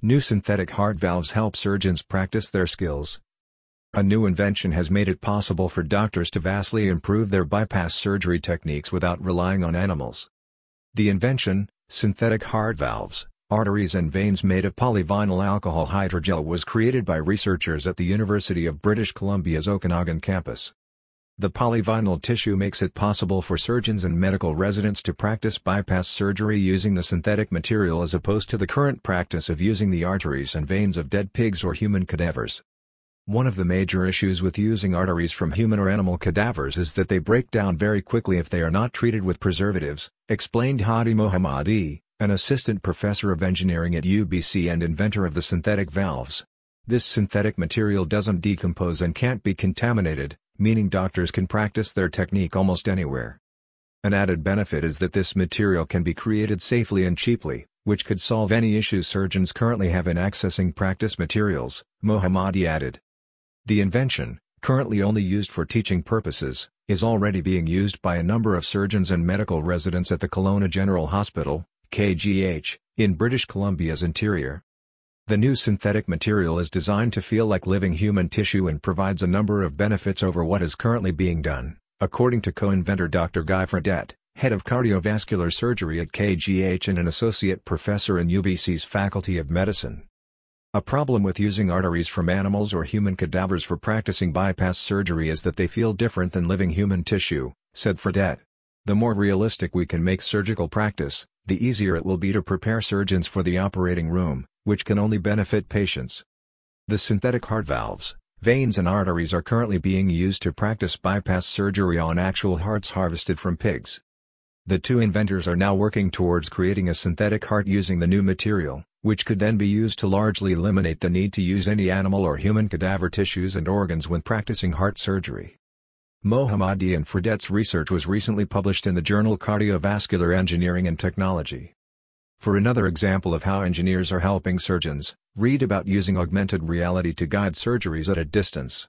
New synthetic heart valves help surgeons practice their skills. A new invention has made it possible for doctors to vastly improve their bypass surgery techniques without relying on animals. The invention, synthetic heart valves, arteries and veins made of polyvinyl alcohol hydrogel, was created by researchers at the University of British Columbia's Okanagan campus. The polyvinyl tissue makes it possible for surgeons and medical residents to practice bypass surgery using the synthetic material as opposed to the current practice of using the arteries and veins of dead pigs or human cadavers. One of the major issues with using arteries from human or animal cadavers is that they break down very quickly if they are not treated with preservatives, explained Hadi Mohammadi, an assistant professor of engineering at UBC and inventor of the synthetic valves. This synthetic material doesn't decompose and can't be contaminated, meaning doctors can practice their technique almost anywhere. An added benefit is that this material can be created safely and cheaply, which could solve any issues surgeons currently have in accessing practice materials, Mohammadi added. The invention, currently only used for teaching purposes, is already being used by a number of surgeons and medical residents at the Kelowna General Hospital, KGH, in British Columbia's interior. The new synthetic material is designed to feel like living human tissue and provides a number of benefits over what is currently being done, according to co-inventor Dr. Guy Fredette, head of cardiovascular surgery at KGH and an associate professor in UBC's Faculty of Medicine. A problem with using arteries from animals or human cadavers for practicing bypass surgery is that they feel different than living human tissue, said Fredette. The more realistic we can make surgical practice, the easier it will be to prepare surgeons for the operating room, which can only benefit patients. The synthetic heart valves, veins and arteries are currently being used to practice bypass surgery on actual hearts harvested from pigs. The two inventors are now working towards creating a synthetic heart using the new material, which could then be used to largely eliminate the need to use any animal or human cadaver tissues and organs when practicing heart surgery. Mohammadi and Fredette's research was recently published in the journal Cardiovascular Engineering and Technology. For another example of how engineers are helping surgeons, read about using augmented reality to guide surgeries at a distance.